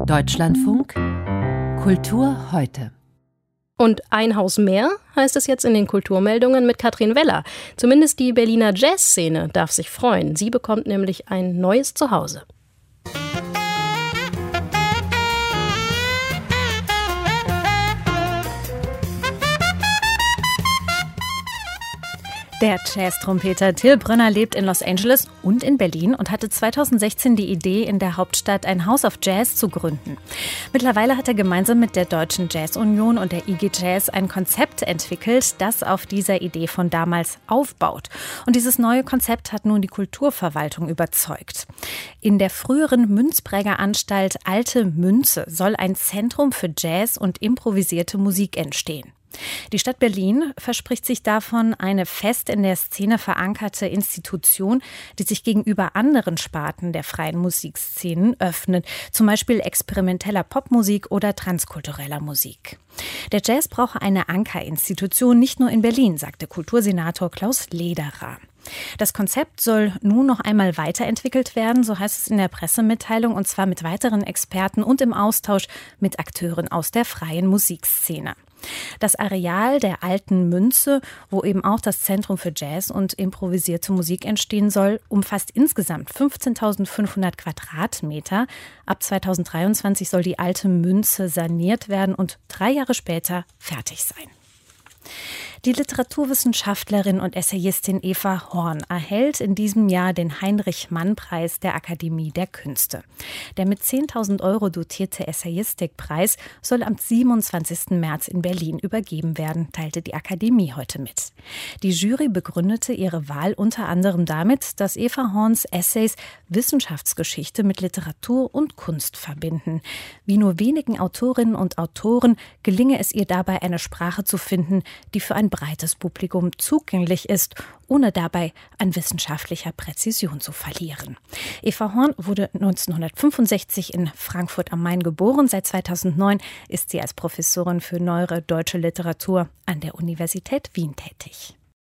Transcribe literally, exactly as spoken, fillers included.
Deutschlandfunk Kultur heute. Und ein Haus mehr heißt es jetzt in den Kulturmeldungen mit Katrin Weller. Zumindest die Berliner Jazzszene darf sich freuen. Sie bekommt nämlich ein neues Zuhause. Der Jazz-Trompeter Till Brönner lebt in Los Angeles und in Berlin und hatte zweitausendsechzehn die Idee, in der Hauptstadt ein House of Jazz zu gründen. Mittlerweile hat er gemeinsam mit der Deutschen Jazz-Union und der I G Jazz ein Konzept entwickelt, das auf dieser Idee von damals aufbaut. Und dieses neue Konzept hat nun die Kulturverwaltung überzeugt. In der früheren Münzprägeranstalt Alte Münze soll ein Zentrum für Jazz und improvisierte Musik entstehen. Die Stadt Berlin verspricht sich davon eine fest in der Szene verankerte Institution, die sich gegenüber anderen Sparten der freien Musikszenen öffnet, zum Beispiel experimenteller Popmusik oder transkultureller Musik. Der Jazz brauche eine Ankerinstitution, nicht nur in Berlin, sagte Kultursenator Klaus Lederer. Das Konzept soll nun noch einmal weiterentwickelt werden, so heißt es in der Pressemitteilung, und zwar mit weiteren Experten und im Austausch mit Akteuren aus der freien Musikszene. Das Areal der Alten Münze, wo eben auch das Zentrum für Jazz und improvisierte Musik entstehen soll, umfasst insgesamt fünfzehntausendfünfhundert Quadratmeter. Ab zweitausenddreiundzwanzig soll die Alte Münze saniert werden und drei Jahre später fertig sein. Die Literaturwissenschaftlerin und Essayistin Eva Horn erhält in diesem Jahr den Heinrich-Mann-Preis der Akademie der Künste. Der mit zehntausend Euro dotierte Essayistikpreis soll am siebenundzwanzigsten März in Berlin übergeben werden, teilte die Akademie heute mit. Die Jury begründete ihre Wahl unter anderem damit, dass Eva Horns Essays Wissenschaftsgeschichte mit Literatur und Kunst verbinden. Wie nur wenigen Autorinnen und Autoren gelinge es ihr dabei, eine Sprache zu finden, die für ein breites Publikum zugänglich ist, ohne dabei an wissenschaftlicher Präzision zu verlieren. Eva Horn wurde neunzehnhundertfünfundsechzig in Frankfurt am Main geboren. Seit zweitausendneun ist sie als Professorin für neuere deutsche Literatur an der Universität Wien tätig.